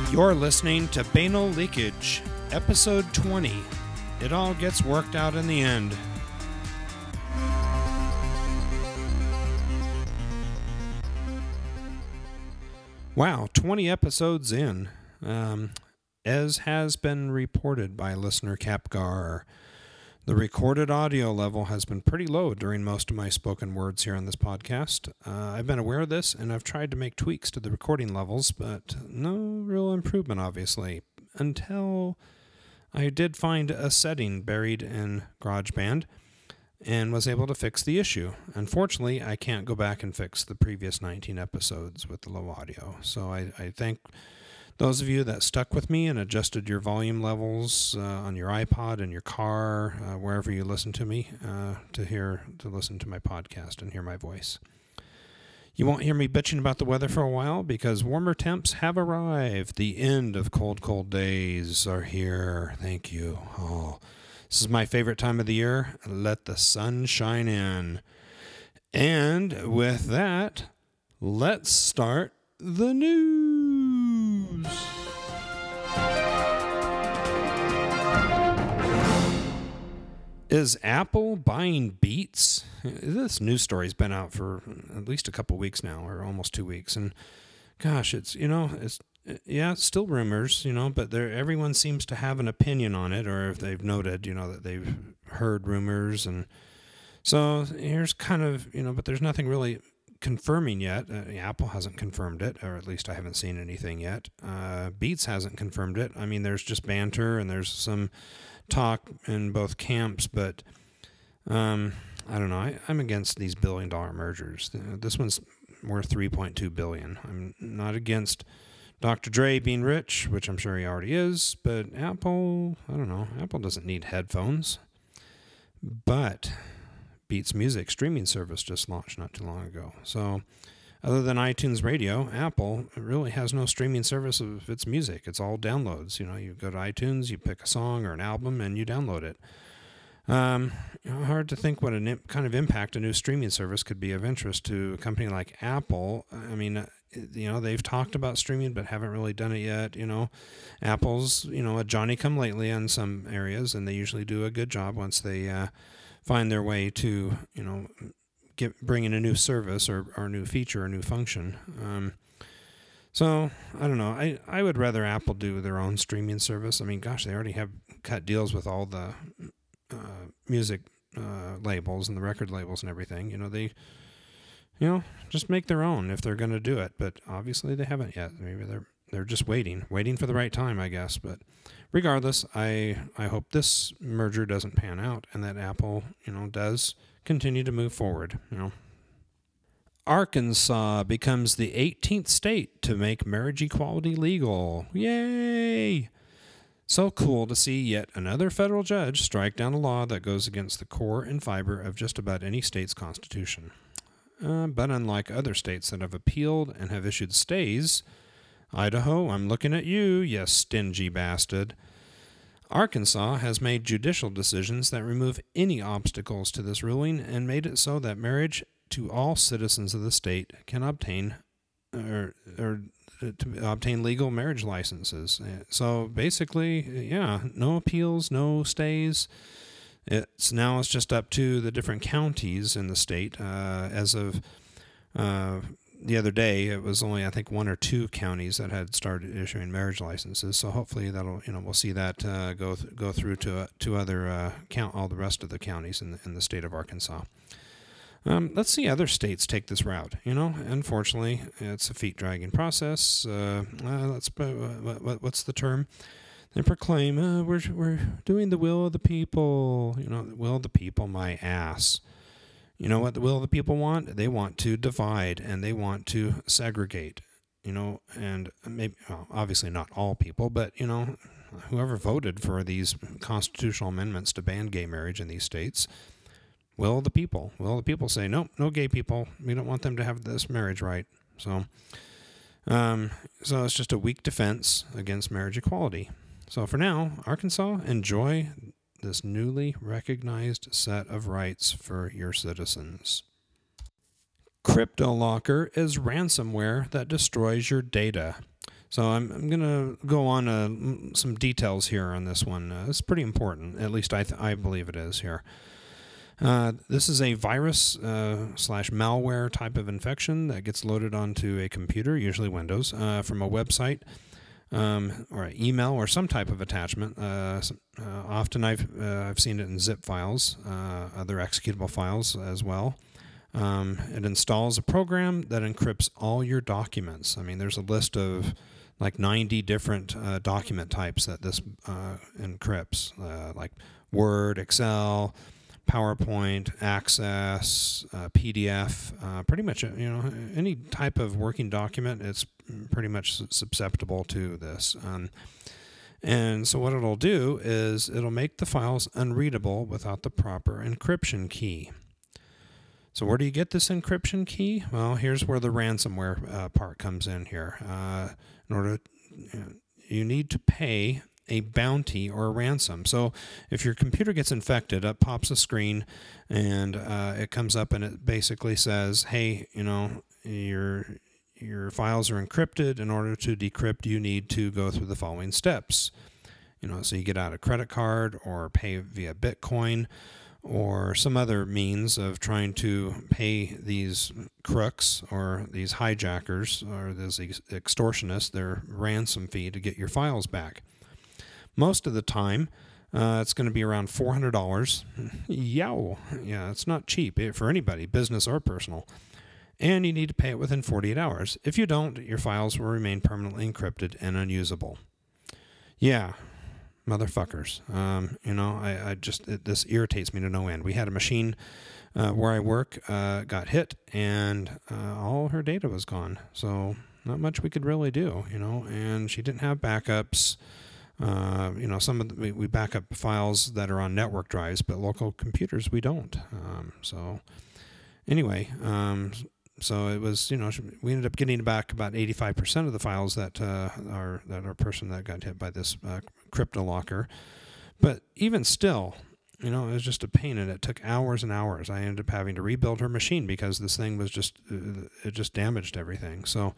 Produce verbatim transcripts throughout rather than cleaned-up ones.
You're listening to Banal Leakage, Episode twenty. It all gets worked out in the end. Wow, twenty episodes in. Um, as has been reported by listener Capgar, the recorded audio level has been pretty low during most of my spoken words here on this podcast. Uh, I've been aware of this, and I've tried to make tweaks to the recording levels, but no real improvement, obviously, until I did find a setting buried in GarageBand and was able to fix the issue. Unfortunately, I can't go back and fix the previous nineteen episodes with the low audio, so I, I thank those of you that stuck with me and adjusted your volume levels uh, on your iPod and your car, uh, wherever you listen to me, uh, to hear to listen to my podcast and hear my voice. You won't hear me bitching about the weather for a while because warmer temps have arrived. The end of cold, cold days are here. Thank you. Oh, this is my favorite time of the year. Let the sun shine in. And with that, let's start the news. Is Apple buying Beats? This news story's been out for at least a couple weeks now, or almost two weeks. And gosh, it's, you know, it's, yeah, it's still rumors, you know, but there, everyone seems to have an opinion on it, or if they've noted, you know, that they've heard rumors. And so here's kind of, you know, but there's nothing really confirming yet. Uh, Apple hasn't confirmed it, or at least I haven't seen anything yet. Uh, Beats hasn't confirmed it. I mean, there's just banter and there's some talk in both camps, but um, I don't know. I, I'm against these billion dollar mergers. This one's worth three point two billion dollars. I'm not against Doctor Dre being rich, which I'm sure he already is, but Apple, I don't know. Apple doesn't need headphones, but Beats Music streaming service just launched not too long ago. So other than iTunes Radio, Apple really has no streaming service of its music. It's all downloads. You know, you go to iTunes, you pick a song or an album, and you download it. Um, you know, hard to think what an imp- kind of impact a new streaming service could be of interest to a company like Apple. I mean, uh, you know, they've talked about streaming but haven't really done it yet. You know, Apple's, you know, a Johnny-come-lately in some areas, and they usually do a good job once they uh, find their way to, you know, get bring in a new service or, or a new feature or new function. Um, so, I don't know. I, I would rather Apple do their own streaming service. I mean, gosh, they already have cut deals with all the uh, music uh, labels and the record labels and everything. You know, they, you know, just make their own if they're going to do it. But obviously they haven't yet. Maybe they're they're just waiting, waiting for the right time, I guess. But regardless, I I hope this merger doesn't pan out and that Apple, you know, does continue to move forward. You know, Arkansas becomes the eighteenth state to make marriage equality legal. Yay! So cool to see yet another federal judge strike down a law that goes against the core and fiber of just about any state's constitution. Uh, but unlike other states that have appealed and have issued stays, Idaho, I'm looking at you, you stingy bastard. Arkansas has made judicial decisions that remove any obstacles to this ruling and made it so that marriage to all citizens of the state can obtain or, or to obtain legal marriage licenses. So basically, yeah, no appeals, no stays. It's now it's just up to the different counties in the state. Uh, as of uh, the other day, it was only I think one or two counties that had started issuing marriage licenses. So hopefully that'll you know we'll see that uh, go th- go through to uh, to other uh, count all the rest of the counties in the, in the state of Arkansas. Um, let's see other states take this route. You know, unfortunately, it's a feet-dragging process. Uh, uh, let's uh, what, what's the term? They proclaim uh, we're we're doing the will of the people. You know, the will of the people, my ass. You know what the will of the people want? They want to divide and they want to segregate. You know, and maybe well, obviously not all people, but you know, whoever voted for these constitutional amendments to ban gay marriage in these states. Will of the people. Will of the people say, nope, no gay people. We don't want them to have this marriage right. So, um, so it's just a weak defense against marriage equality. So for now, Arkansas, enjoy this newly recognized set of rights for your citizens. CryptoLocker is ransomware that destroys your data. So I'm, I'm going to go on uh, some details here on this one. Uh, it's pretty important, at least I, th- I believe it is here. Uh, this is a virus uh, slash malware type of infection that gets loaded onto a computer, usually Windows, uh, from a website um, or an email or some type of attachment. Uh, uh, often I've uh, I've seen it in zip files, uh, other executable files as well. Um, it installs a program that encrypts all your documents. I mean, there's a list of like ninety different uh, document types that this uh, encrypts, uh, like Word, Excel, PowerPoint, Access, uh, P D F, uh, pretty much, you know, any type of working document, it's pretty much susceptible to this. Um, and so what it'll do is it'll make the files unreadable without the proper encryption key. So where do you get this encryption key? Well, here's where the ransomware uh, part comes in here. Uh, in order, you know, you need to pay a bounty or a ransom. So if your computer gets infected, up pops a screen and uh, it comes up and it basically says, hey, you know, your your files are encrypted. In order to decrypt, you need to go through the following steps. You know, so you get out a credit card or pay via Bitcoin or some other means of trying to pay these crooks or these hijackers or these extortionists their ransom fee to get your files back. Most of the time, uh, it's going to be around four hundred dollars. Yow! Yeah, it's not cheap for anybody, business or personal. And you need to pay it within forty-eight hours. If you don't, your files will remain permanently encrypted and unusable. Yeah, motherfuckers. Um, you know, I, I just, it, this irritates me to no end. We had a machine uh, where I work uh, got hit, and uh, all her data was gone. So not much we could really do, you know, and she didn't have backups. Uh, you know, some of the, we, we back up files that are on network drives, but local computers we don't. Um, so anyway, um, so it was, you know, we ended up getting back about eighty-five percent of the files that uh, are that our person that got hit by this uh, CryptoLocker. But even still, you know, it was just a pain, and it took hours and hours. I ended up having to rebuild her machine because this thing was just uh, it just damaged everything. So,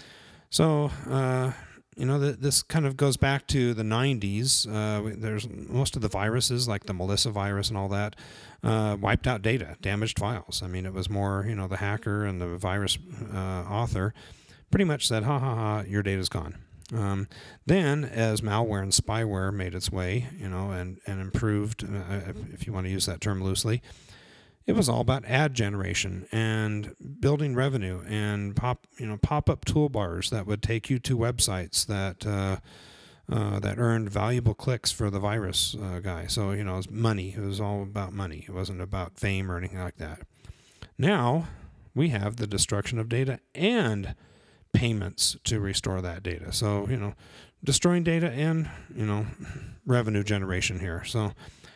so. Uh, You know, the, this kind of goes back to the nineties. Uh, there's most of the viruses, like the Melissa virus and all that, uh, wiped out data, damaged files. I mean, it was more, you know, the hacker and the virus uh, author pretty much said, ha, ha, ha, your data's gone. Um, then, as malware and spyware made its way, you know, and, and improved, uh, if you want to use that term loosely, it was all about ad generation and building revenue and pop, you know, pop-up toolbars that would take you to websites that uh, uh, that earned valuable clicks for the virus uh, guy. So, you know, it was money. It was all about money. It wasn't about fame or anything like that. Now we have the destruction of data and payments to restore that data. So, you know, destroying data and, you know, revenue generation here. So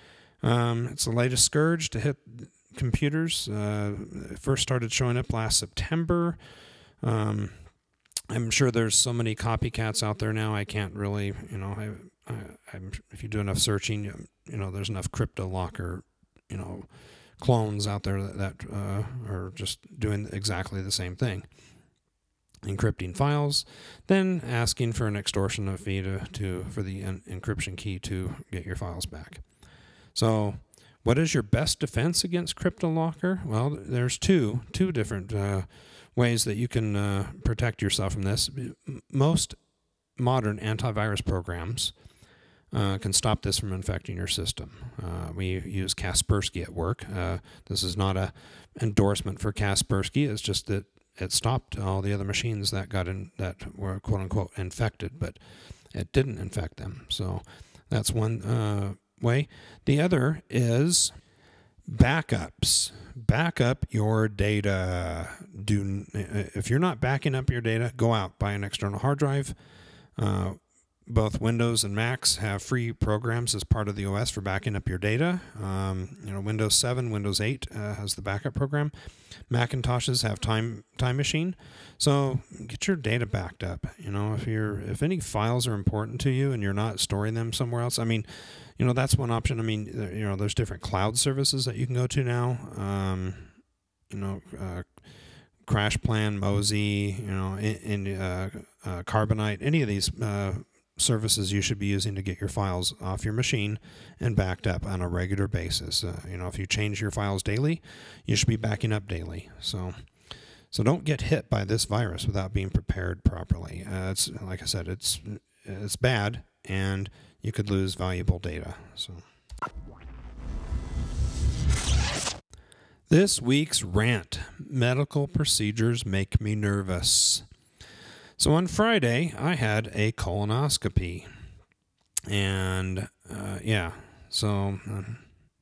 um, it's the latest scourge to hit computers. Uh, it first started showing up last September. Um, I'm sure there's so many copycats out there now. I can't really, you know, I, I, I'm, if you do enough searching, you know, there's enough CryptoLocker, you know, clones out there that, that uh, are just doing exactly the same thing. Encrypting files, then asking for an extortion fee to, to for the en- encryption key to get your files back. So, what is your best defense against CryptoLocker? Well, there's two two different uh, ways that you can uh, protect yourself from this. Most modern antivirus programs uh, can stop this from infecting your system. Uh, we use Kaspersky at work. Uh, this is not a endorsement for Kaspersky. It's just that it stopped all the other machines that got in that were quote unquote infected, but it didn't infect them. So that's one uh, way. The other is backups. Back up your data. Do if you're not backing up your data, go out, buy an external hard drive. Uh, both Windows and Macs have free programs as part of the O S for backing up your data. Um, you know, Windows seven, Windows eight uh, has the backup program. Macintoshes have Time Time Machine. So get your data backed up. You know, if you're if any files are important to you and you're not storing them somewhere else, I mean, you know, that's one option. I mean, you know, there's different cloud services that you can go to now. Um, you know, uh, Crash Plan, Mozy, you know, in, in uh, uh, Carbonite, any of these uh, services you should be using to get your files off your machine and backed up on a regular basis. Uh, you know, if you change your files daily, you should be backing up daily. So, so don't get hit by this virus without being prepared properly. Uh, it's like I said, it's it's bad, and you could lose valuable data. So. This week's rant: medical procedures make me nervous. So on Friday, I had a colonoscopy. And, uh, yeah, so um,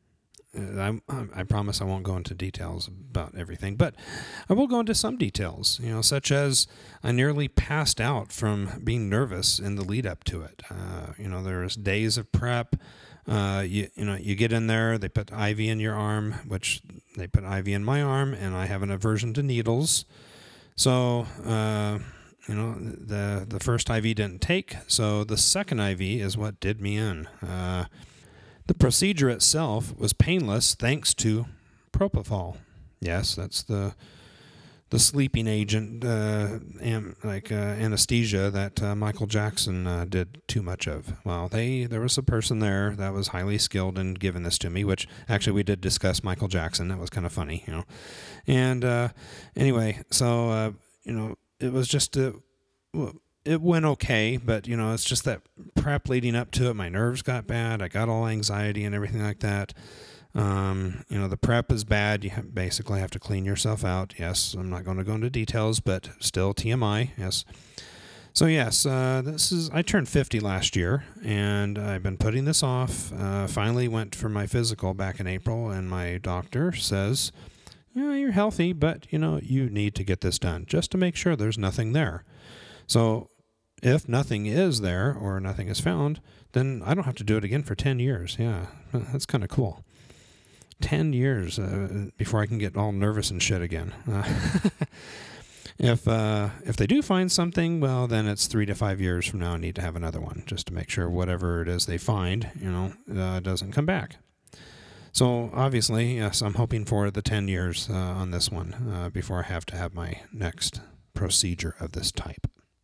I, I promise I won't go into details about everything, but I will go into some details, you know, such as I nearly passed out from being nervous in the lead up to it. Uh, you know, there's days of prep. Uh, you, you know, you get in there, they put I V in your arm, which they put I V in my arm, and I have an aversion to needles. So, uh, You know, the the first I V didn't take, so the second I V is what did me in. Uh, the procedure itself was painless thanks to propofol. Yes, that's the the sleeping agent, uh, am, like uh, anesthesia that uh, Michael Jackson uh, did too much of. Well, they there was a person there that was highly skilled in giving this to me, which actually we did discuss Michael Jackson. That was kind of funny, you know. And uh, anyway, so uh, you know. It was just, a, it went okay, but, you know, it's just that prep leading up to it. My nerves got bad. I got all anxiety and everything like that. Um, you know, the prep is bad. You basically have to clean yourself out. Yes, I'm not going to go into details, but still T M I. Yes. So, yes, uh, this is, I turned fifty last year, and I've been putting this off. Uh, finally went for my physical back in April, and my doctor says, yeah, you're healthy, but, you know, you need to get this done just to make sure there's nothing there. So if nothing is there or nothing is found, then I don't have to do it again for ten years. Yeah, that's kind of cool. ten years uh, before I can get all nervous and shit again. Uh, if uh, if they do find something, well, then it's three to five years from now I need to have another one just to make sure whatever it is they find, you know, uh, doesn't come back. So, obviously, yes, I'm hoping for the ten years uh, on this one uh, before I have to have my next procedure of this type.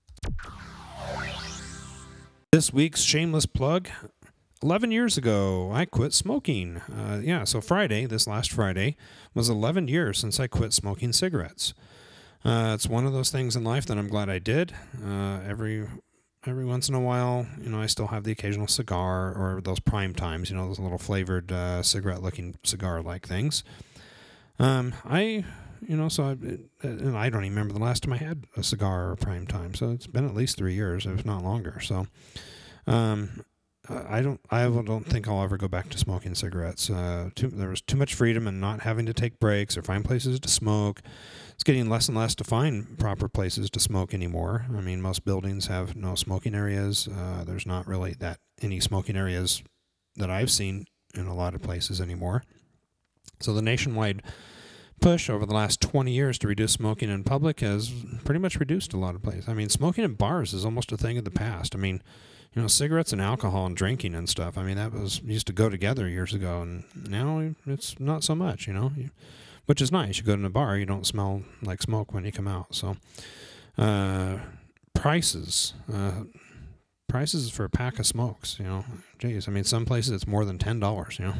This week's shameless plug: eleven years ago, I quit smoking. Uh, yeah, so Friday, this last Friday, was eleven years since I quit smoking cigarettes. Uh, it's one of those things in life that I'm glad I did. Uh, every... Every once in a while, you know, I still have the occasional cigar or those prime times, you know, those little flavored uh, cigarette-looking cigar-like things. Um, I, you know, so I, and I don't even remember the last time I had a cigar or prime time. So it's been at least three years, if not longer. So, um, I don't, I don't think I'll ever go back to smoking cigarettes. Uh, too, there was too much freedom in not having to take breaks or find places to smoke. It's getting less and less to find proper places to smoke anymore. I mean, most buildings have no smoking areas. Uh, there's not really that any smoking areas that I've seen in a lot of places anymore. So the nationwide push over the last twenty years to reduce smoking in public has pretty much reduced a lot of places. I mean, smoking in bars is almost a thing of the past. I mean, you know, cigarettes and alcohol and drinking and stuff, I mean, that was used to go together years ago, and now it's not so much, you know, you, which is nice. You go to a bar, you don't smell like smoke when you come out. So, uh, prices, uh, prices for a pack of smokes, you know, geez, I mean, some places it's more than ten dollars, you know.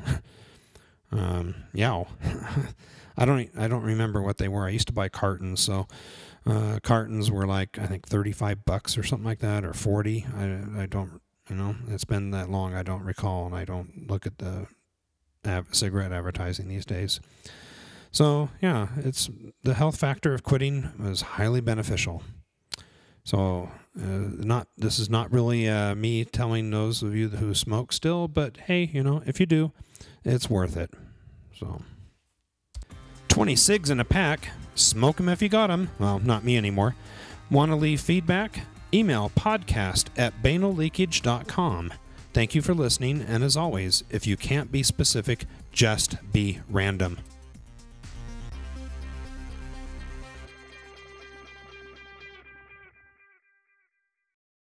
um, yeah. I don't, I don't remember what they were. I used to buy cartons, so uh, cartons were like, I think thirty-five bucks or something like that, or forty. I, I don't, you know, it's been that long. I don't recall, and I don't look at the av- cigarette advertising these days. So yeah, it's the health factor of quitting was highly beneficial. So uh, not, this is not really uh, me telling those of you who smoke still, but hey, you know, if you do, it's worth it. So. twenty cigs in a pack. Smoke them if you got them. Well, not me anymore. Want to leave feedback? Email podcast at banal leakage dot com. Thank you for listening, and as always, if you can't be specific, just be random.